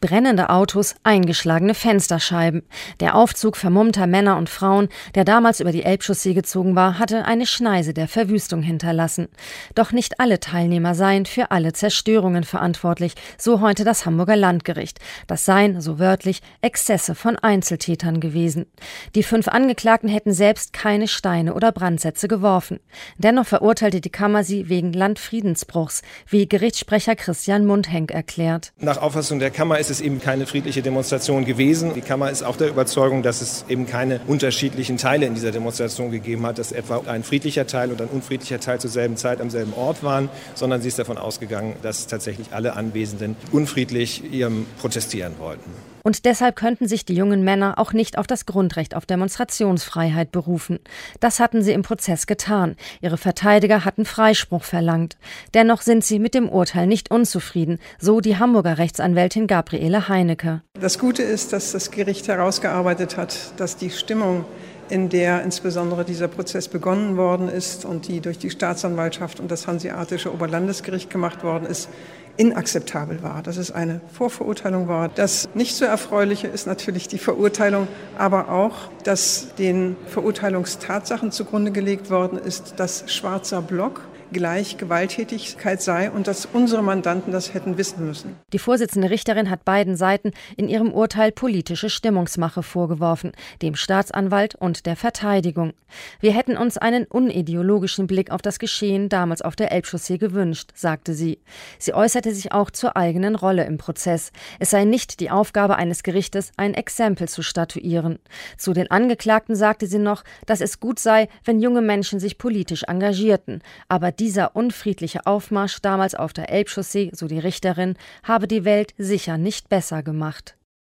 brennende Autos, eingeschlagene Fensterscheiben. Der Aufzug vermummter Männer und Frauen, der damals über die Elbchaussee gezogen war, hatte eine Schneise der Verwüstung hinterlassen. Doch nicht alle Teilnehmer seien für alle Zerstörungen verantwortlich, so heute das Hamburger Landgericht. Das seien, so wörtlich, Exzesse von Einzeltätern gewesen. Die 5 Angeklagten hätten selbst keine Steine oder Brandsätze geworfen. Dennoch verurteilte die Kammer sie wegen Landfriedensbruchs, wie Gerichtssprecher Christian Mundhenk erklärt. Nach Auffassung der Kammer ist es eben keine friedliche Demonstration gewesen. Die Kammer ist auch der Überzeugung, dass es eben keine unterschiedlichen Teile in dieser Demonstration gegeben hat, dass etwa ein friedlicher Teil und ein unfriedlicher Teil zur selben Zeit am selben Ort waren, sondern sie ist davon ausgegangen, dass tatsächlich alle Anwesenden unfriedlich ihrem protestieren wollten. Und deshalb könnten sich die jungen Männer auch nicht auf das Grundrecht auf Demonstrationsfreiheit berufen. Das hatten sie im Prozess getan. Ihre Verteidiger hatten Freispruch verlangt. Dennoch sind sie mit dem Urteil nicht unzufrieden, so die Hamburger Rechtsanwältin Gabriele Heinecke. Das Gute ist, dass das Gericht herausgearbeitet hat, dass die Stimmung, in der insbesondere dieser Prozess begonnen worden ist und die durch die Staatsanwaltschaft und das Hanseatische Oberlandesgericht gemacht worden ist, inakzeptabel war, dass es eine Vorverurteilung war. Das nicht so Erfreuliche ist natürlich die Verurteilung, aber auch, dass den Verurteilungstatsachen zugrunde gelegt worden ist, dass schwarzer Block gleich Gewalttätigkeit sei und dass unsere Mandanten das hätten wissen müssen. Die Vorsitzende Richterin hat beiden Seiten in ihrem Urteil politische Stimmungsmache vorgeworfen, dem Staatsanwalt und der Verteidigung. Wir hätten uns einen unideologischen Blick auf das Geschehen damals auf der Elbchaussee gewünscht, sagte sie. Sie äußerte sich auch zur eigenen Rolle im Prozess. Es sei nicht die Aufgabe eines Gerichtes, ein Exempel zu statuieren. Zu den Angeklagten sagte sie noch, dass es gut sei, wenn junge Menschen sich politisch engagierten, aber dieser unfriedliche Aufmarsch damals auf der Elbchaussee, so die Richterin, habe die Welt sicher nicht besser gemacht.